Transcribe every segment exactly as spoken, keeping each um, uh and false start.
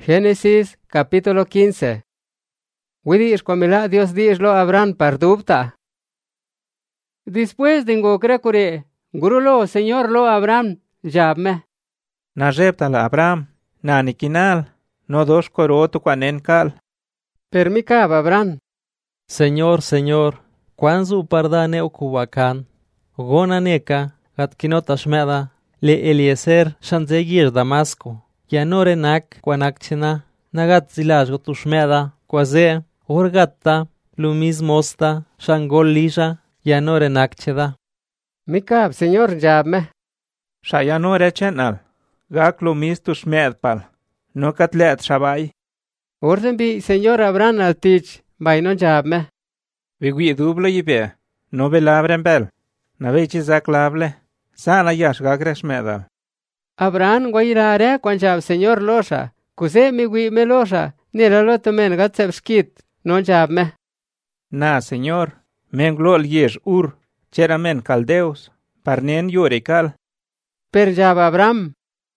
Génesis capítulo quince. Widi ishkwamila Dios di ishlo Abraham pardubta. Después de ngokrekure, gurulo Señor lo Abraham jabme. Na jebta la Abraham, na nikinal, no dos korotu kwanenkal. Permikab Abraham. Señor, Señor, kwanzu pardane okuwakan, gonaneka, gatkinotashmeda, le Eliezer shanzegir Damasco, yanore nak kwanakchina, nagat zilash gotushmeda, kwaze, orgatta, lumismosta, shangol lisha, yanore nakcheda. Mikab Señor jabme. Shayanore chenal, gak lumis tushmedpal, no katlet shabai. Orden bi Señor Abraham al tich, vaino jabme. Vigui dublo yibe, no belabren bel, na vechi zak lable, sana yash gagresh medal. Abraham guairare kwan jab Señor losha, kuse mi gui me losha, nila lo tomen gatsebskit, no jabme. Na, Señor, men glol yesh ur, cheramen caldeus, parnen yorikal. Per jab Abraham.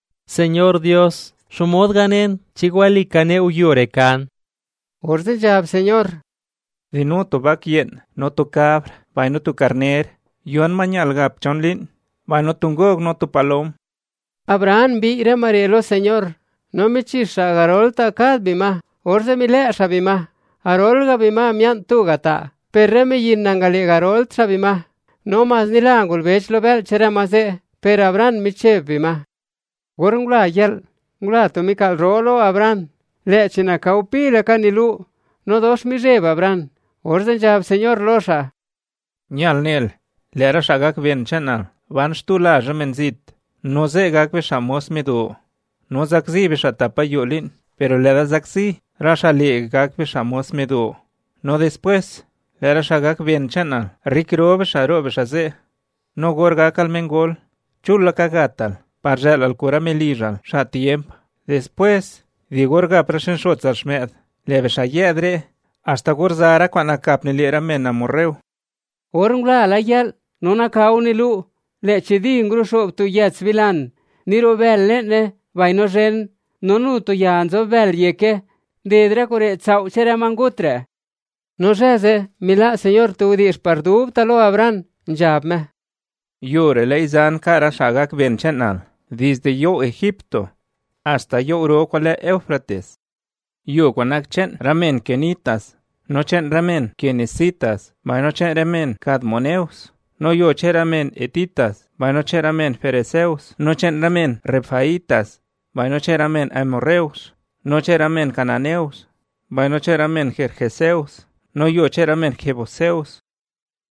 Señor Dios, shumod ganen, chiguali kane uyorekan. Orde jab Señor. Di no to bakien, no to cabra, vai no to carner, yon mañal gap chonlin, vai no tungog no to palom. Abraham bi ire marelo Señor, no me chisha garolta kad bima, orde mi le shabima, arolga bima mian tugata, perre me yin nangali garol shabima, no mas nila angul vech lo bel chere maze, per Abraham mi che bima. Gorungla yel, ngla to mi kal rolo Abraham, le china kaupi le kanilu, no dos mi reba Abraham, orde jab Señor losha. Nyal nel, lera shagak ven chanal, van stula jamenzit. No ze gakbe shamos medu. No zakzi beshatapa yolin, pero lera zakzi, rasha li gakbe shamos medu. No después, lera shagak ven chanal, rikro besharo beshaze. No gor gakal mengol, chula kagatal, parjal al cura melijal, shatiemp. Después, di gorga presen shotzal shmed, le beshayedre, hasta gorzara kwana kapni lera mena morreu. Orungla alayal, nona kaunilu. Le chidi ngrushop tu yats vilan, niro bel lene, vaino jen, nonu tu yanzo bel yeke, dedre kore tsau chere mangutre. No jeze, mila Señor tu dish pardub talo Abraham, jabme. Yore leizan kara shagak ben chenal, desde yo Egipto, hasta yo uro kwale Eufrates. Yo kwanak chen ramen kenitas, no chen ramen kenesitas, vaino chen ramen kadmoneus. No yo cheramen etitas, vaino cheramen fereceus, no cheramen refaitas, vaino cheramen amorreus, no cheramen cananeus, vaino cheramen jerjeseus, no yo cheramen jebuseus,